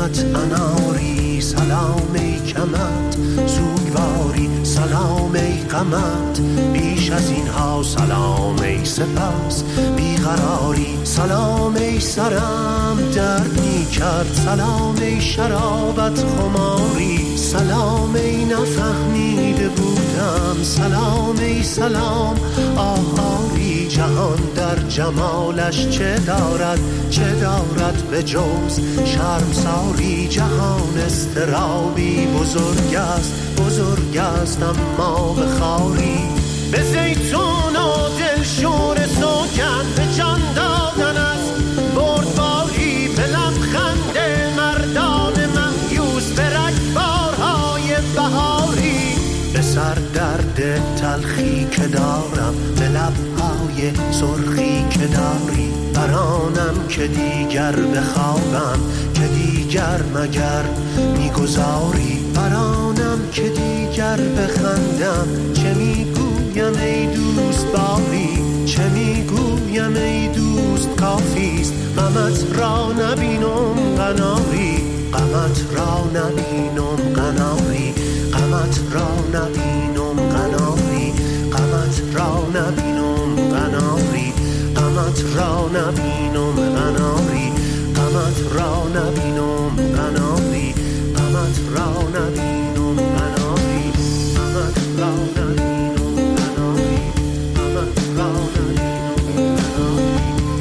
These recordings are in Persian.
چشمت اناری، سلام ای کمت سوگواری، سلام ای غمت بیش از اینها، سلام ای سپس بیقراری، سلام ای سرم درد می کرد، سلام ای شرابت خماری، سلام ای نفهمیده بودم، سلام ای سلام آهاری. جهان در جمالش چه دارد به جز شرمساری، جهان استرابی بزرگ است اما به خاری، به زیتون و دلشور سوگن، به جان دادن از بردباری، به لبخند مردان مهیوس، به رگبارهای بهاری، به سر درد تلخی که دارم، به لبهای سرخی که داری، برانم که دیگر بخوابم، که دیگر مگر میگذاری، برانم که دیگر بخندم، چه میگویم ای دوست باری، چه میگویم ای دوست کافیست، غمت را نبینم قناری، غمت را نبینم قناری، غمت را نبینم قناری، غمت را نبینم قناری، غمت را نبینم قناری، غمت را نبینم قناری، غمت را نبینم قناری، غمت را نبینم قناری، غمت را نبینم قناری.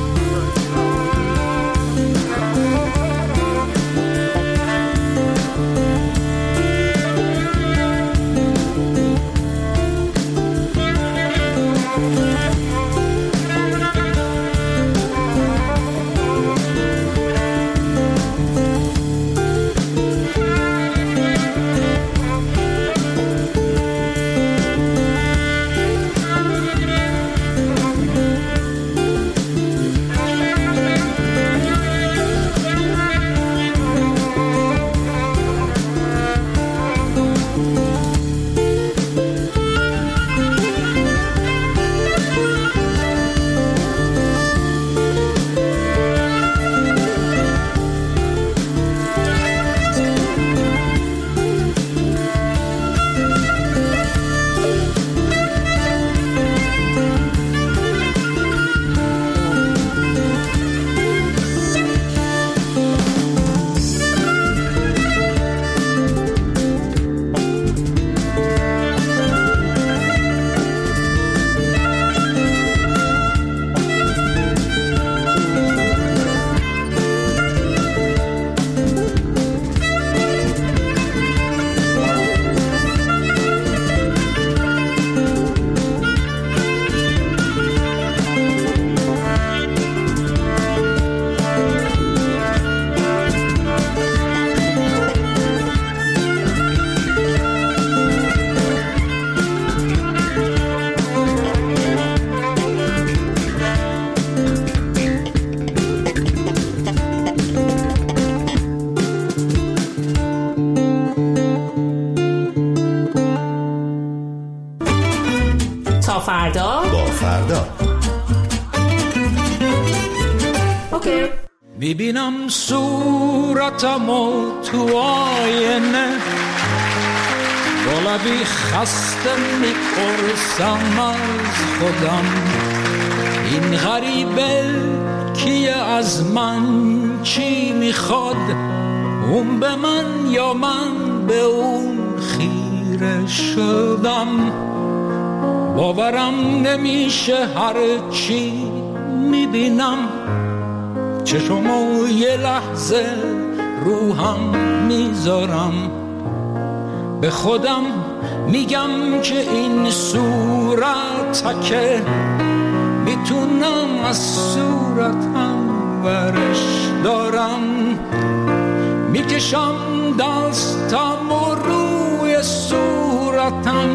میبینم صورتمو تو آینه، با لبی خسته میپرسم از خودم، این غریبه کیه، از من چی میخواد، اون به من یا من به اون خیره شدم. باورم نمیشه هر چی میبینم، چشمو یه لحظه روحم میذارم، به خودم میگم که این صورتکه، میتونم از صورتم ورش دارم، میکشم دستم و روی صورتم،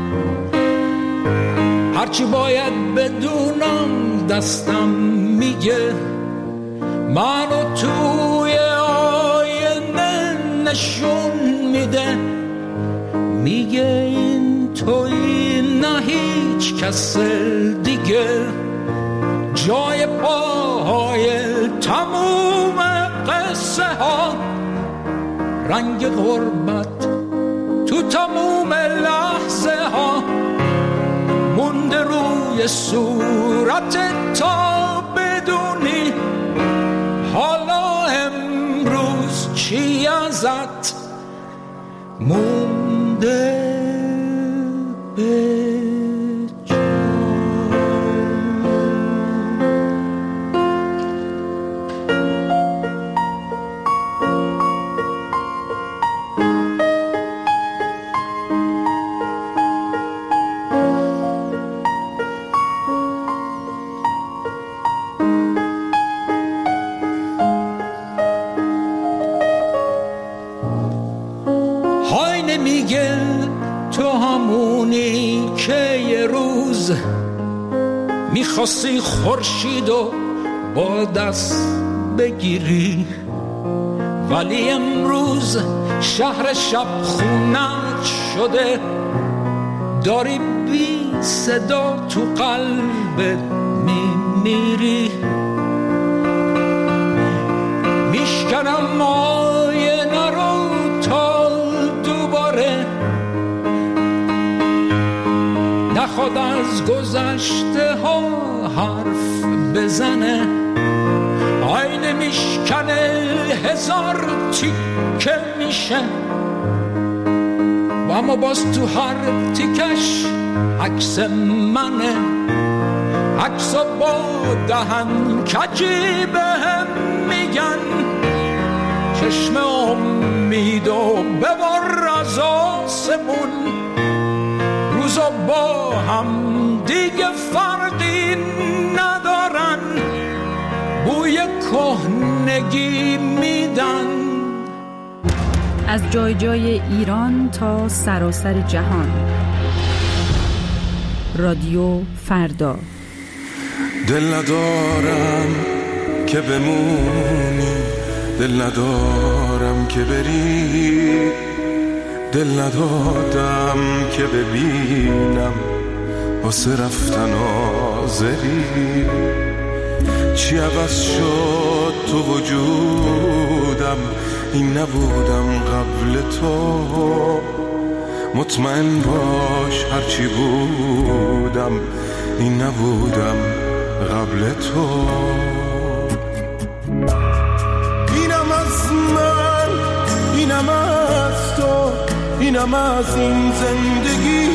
هرچی باید بدونم دستم میگه، منو توی آینه نشون میده، میگه این توی نه هیچ کس دیگه، جای پاهای تموم قصه ها رنگ غربت تو تموم لحظه ها مونده روی صورت تا بدونی حالا امروز چی ازت مونده به میگه تو همونی که یه روز میخواستی خورشید و با دست بگیری، ولی امروز شهر شب خونت شده، داری بی صدا تو قلبت میمیری. میشکنم آینه رو تا دوباره نخواد از گذشته ها حرف بزنه، آینه میشکنه هزار تیکه میشه و اما باز تو هر تیکش عکس منه، عکسا با دهن کجی بهم میگن چشم امید و ببر از آسمون، روزا با هم دیگه فرقی ندارن، بوی کهنگی میدن. از جای جای ایران تا سراسر جهان، رادیو فردا. دل ندارم که بمونی، دل ندارم که بری، دل ندادم که ببینم واسه رفتن آزری. چی عوض شد تو وجودم، این نبودم قبل تو، مطمئن باش هرچی بودم این نبودم قبل تو. اینم از من، اینم از تو، اینم از این زندگی،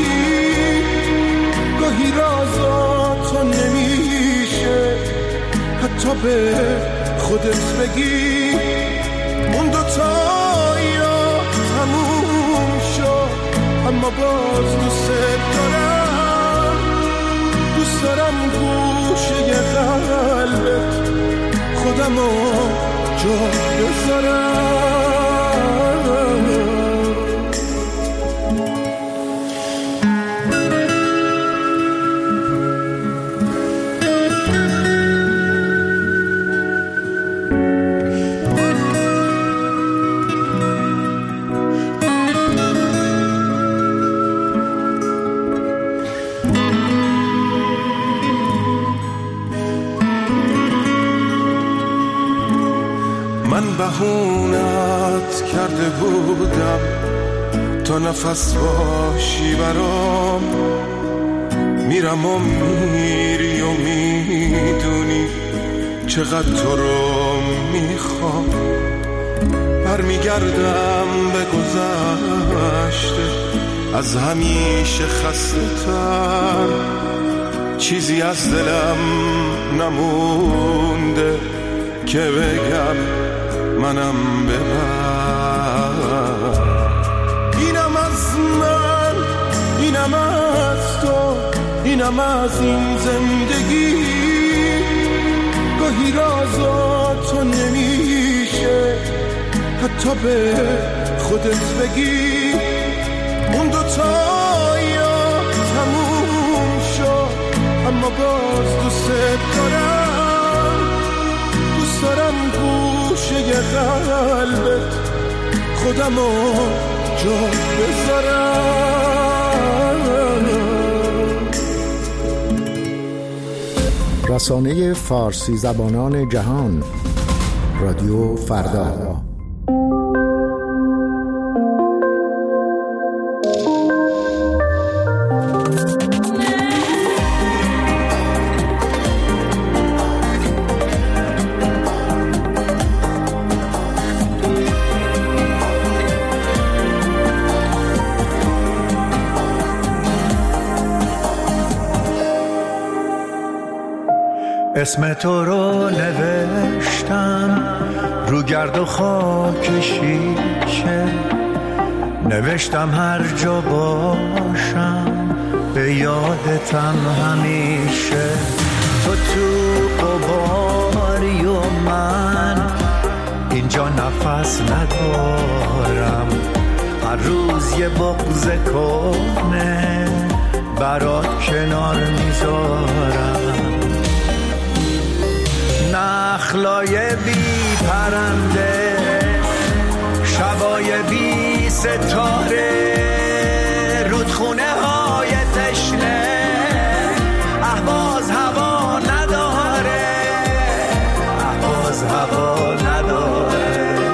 گاهی رازاتو نمیشه حتی به خودت بگی. اون دوتا یا تموم شد اما باز دوست دارم، دوست دارم گوشه قلبت خودمو جا بذارم. بهونت کرده بودم تا نفس باشی برام، میرم و میری و میدونی چقدر تو رو میخوام. برمیگردم به گذشته از همیشه خسته تر، چیزی از دلم نمونده که بگم منم ببر. اینم از من، اینم از تو، اینم از این زندگی، گاهی رازاتو نمیشه حتی به خودت بگی. اون دوتا یا تموم شد اما باز دوست دارم، دوست دارم گوشه قلبت خودمو جا بذارم. رسانه فارسی زبانان جهان، رادیو فردا. اسم تو رو نوشتم رو گرد و خاک شیشه، نوشتم هر جا باشم به یادتم همیشه. تو قباری و من اینجا نفس ندارم، هر روز یه بغض کنه برات کنار میذارم. نخلای بی پرنده، شبای بی ستاره، رودخونه های تشنه، اهواز هوا نداره، اهواز هوا نداره.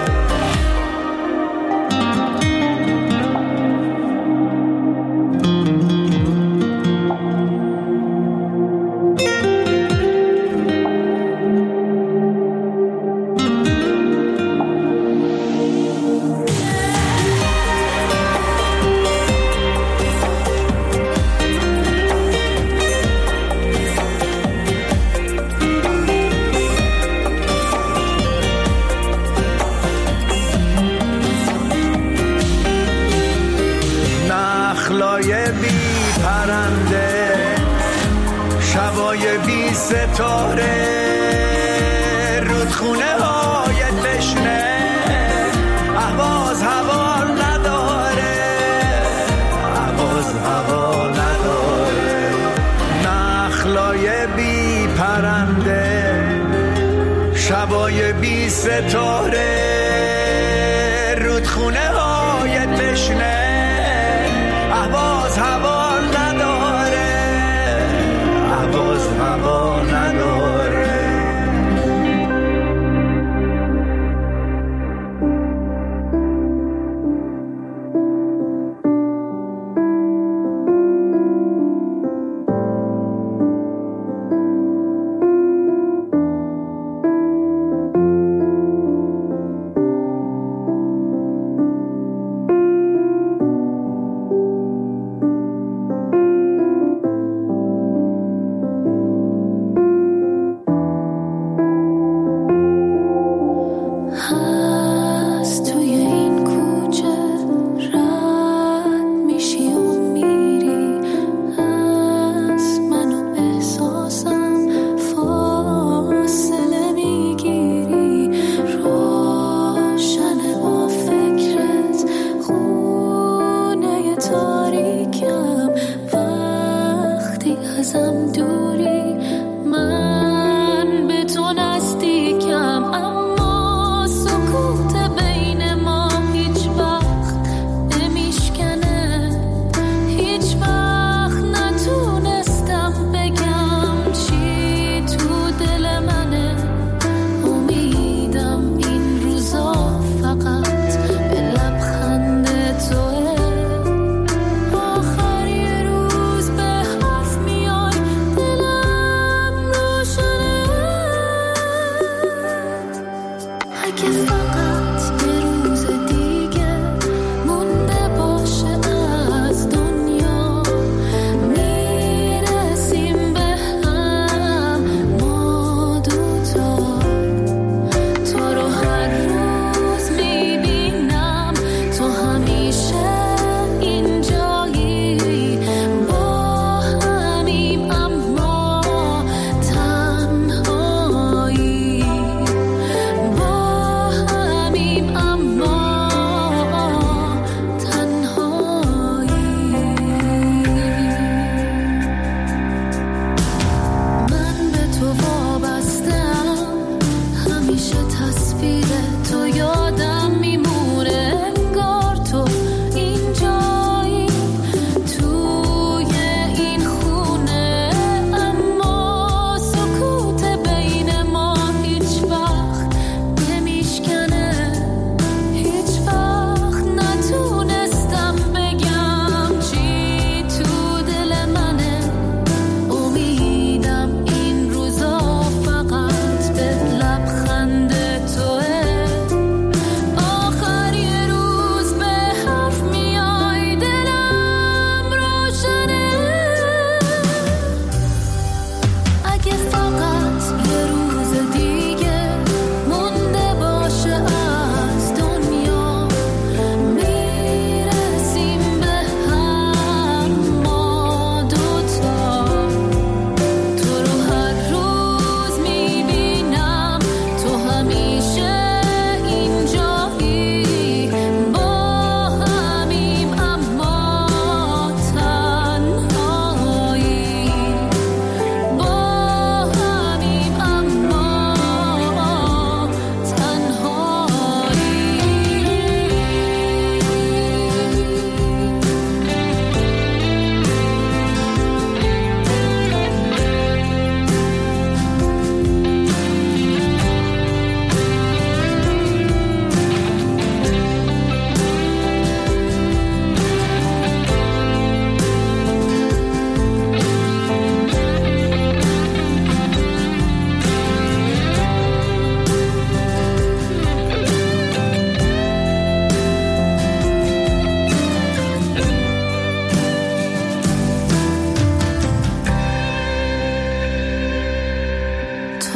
شبای بی ستاره، رودخونه های تشنه، اهواز هوا نداره، اهواز هوا نداره. نخلای بی پرنده، شبای بی ستاره، رودخونه های تشنه، اهواز هوا هوا نداره.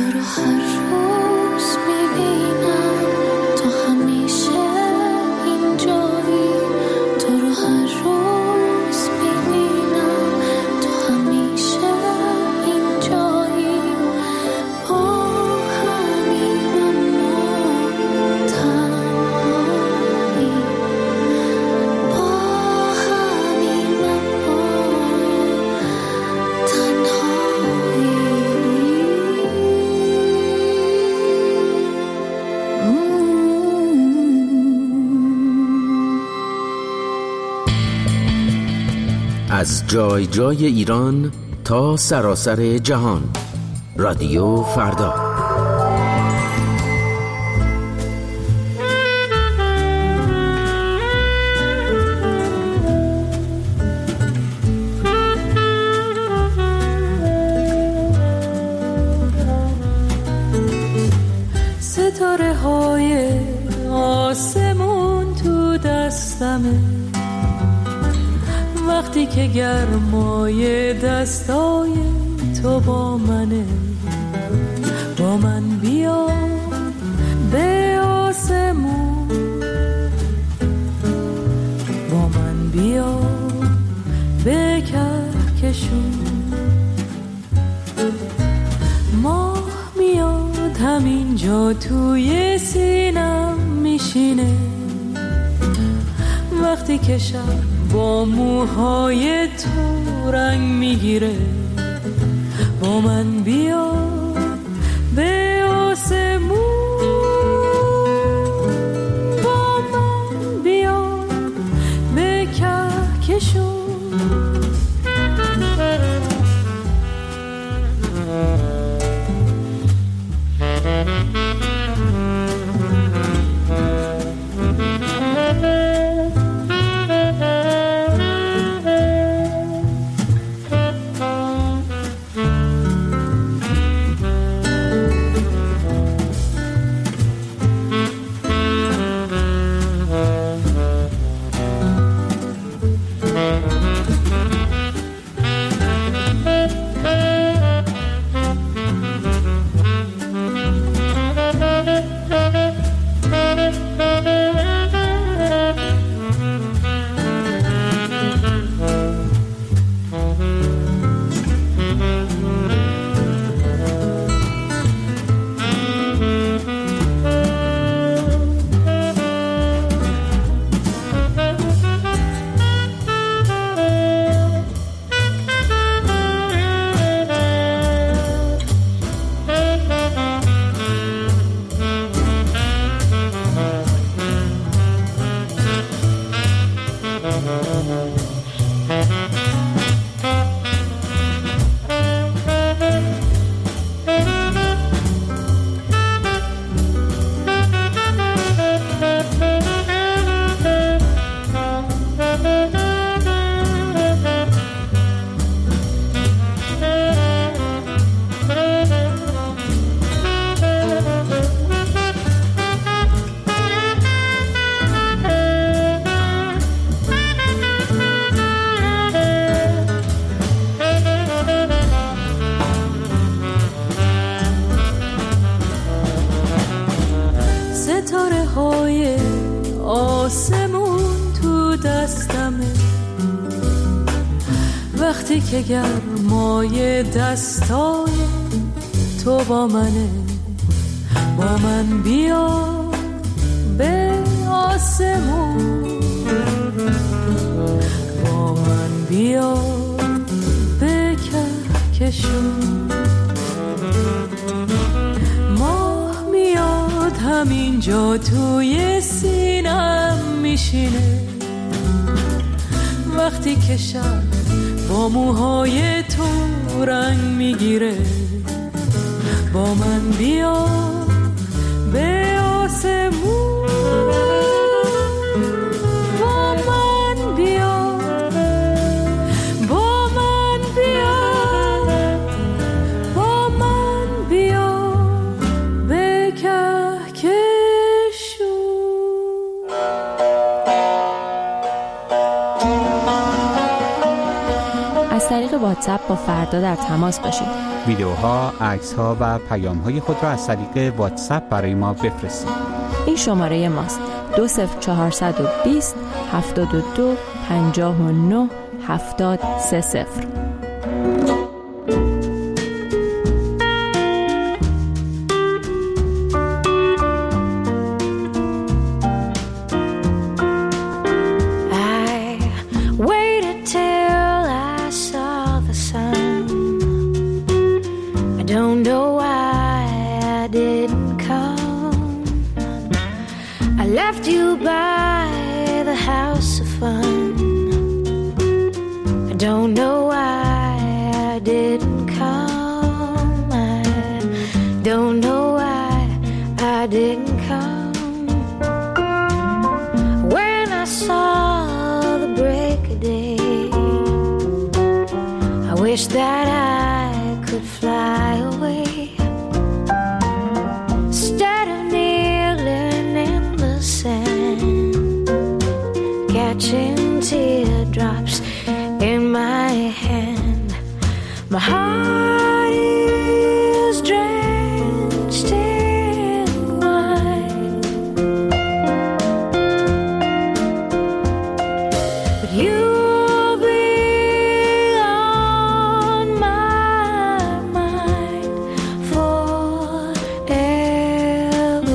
از جای جای ایران تا سراسر جهان. رادیو فردا. ستاره های آسمون تو دستمه، وقتی که گرمای دستای تو با منه. با من بیا به آسمون، با من بیا به کهکشون. ماه میاد همینجا توی سینم میشینه، وقتی که شب با موهای تو رنگ میگیره. با من بیا به آسمون، با من بیا به کهکشون. ستاره های آسمون تو دستمه، وقتی که گرمای دستای تو با منه. با من بیا به آسمون، با من بیا به کهکشون. ماه میاد همینجا توی سینم میشینه، وقتی که شب با موهای تو رنگ میگیره. با من بیا به آسمون، با من بیا، با من بیا، با من بیا به کهکشون. از طریق واتساپ با فردا در تماس باشید. ویدیوها، عکس‌ها و پیام‌های خود را از طریق واتساپ برای ما بفرستید. این شماره ماست: 20420 72 59 7030. Left you by the house of fun. I don't know why I didn't come. I don't know why I didn't come. When I saw the break of day, I wish that I could fly away. Catching teardrops in my hand. My heart is drenched in wine, but you'll be on my mind forever.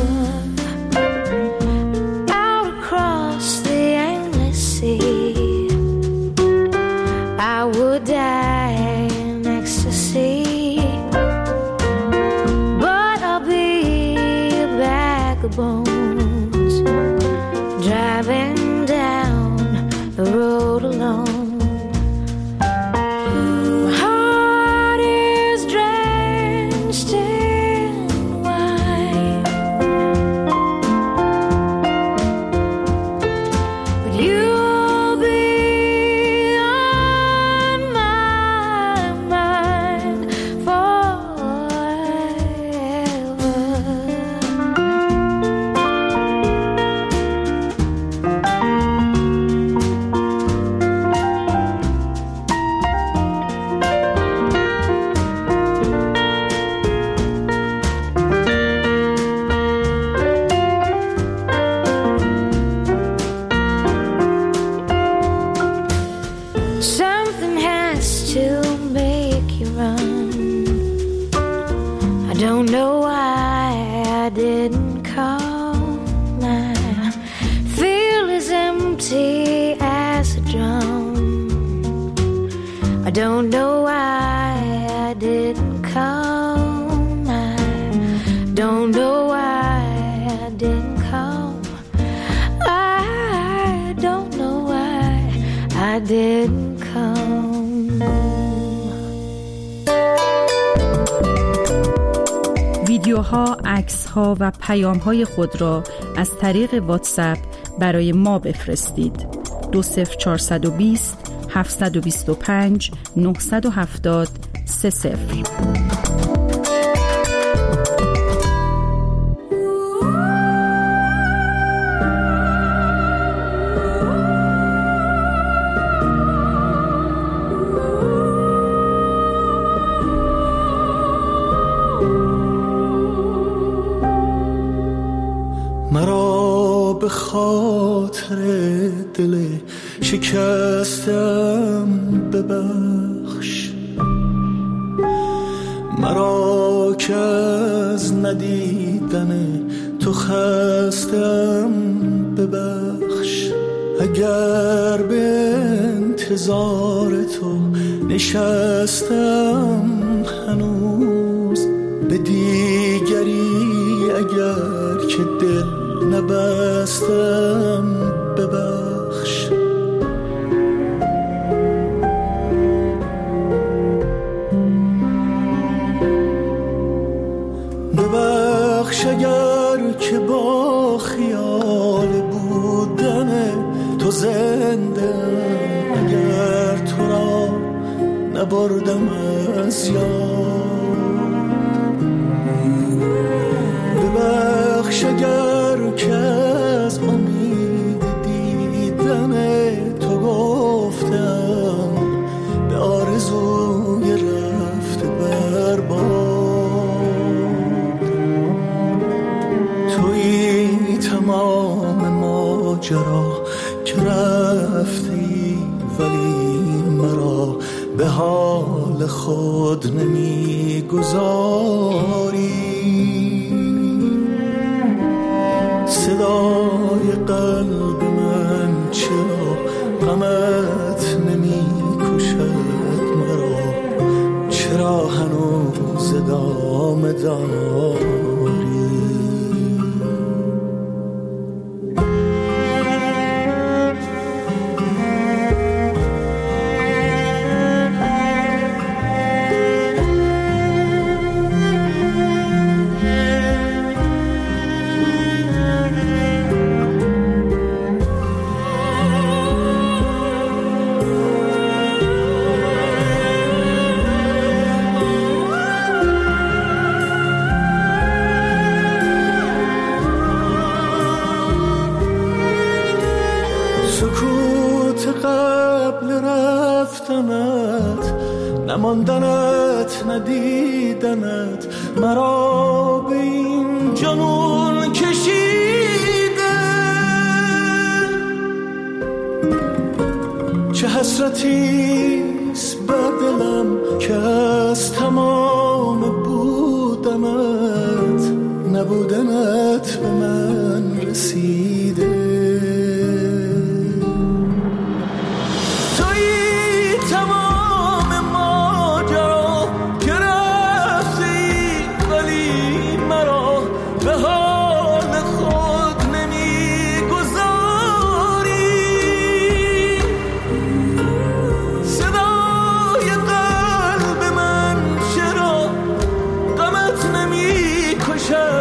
Out across the I would die in ecstasy, but I'll be a bag of bones, driving down the road alone. My heart is drenched in wine, but you'll be something has to make you run. I don't know why I didn't come. I feel as empty as a drum. I don't know why I didn't come. I don't know why I didn't come. I don't know why I didn't come. ویدیوها، عکس‌ها و پیام‌های خود را از طریق واتساپ برای ما بفرستید. 20420 725 970 30. مرا به خاطر دل شکستم ببخش، مرا که از ندیدن تو خستم ببخش. اگر به انتظار تو نشستم هنوز، به دیگری اگر که دل نبستم ببخش. ببخش اگر که با خیال بودن تو زنده، اگر تو را نبردم از یاد. ببخش اگر که از امید دیدن تو گفتم به آرزو تمام ماجرا که رفتی ولی مرا به حال خود نمیگذاری. صدای قلب من چرا غمت نمیکشد مرا؟ چرا هنوز ادامه داری؟ نماندنت ندیدنت مرا به این جنون کشیده. چه حسرتیست بر دلم که از تمام بودنت نبودنت به من رسیده. Show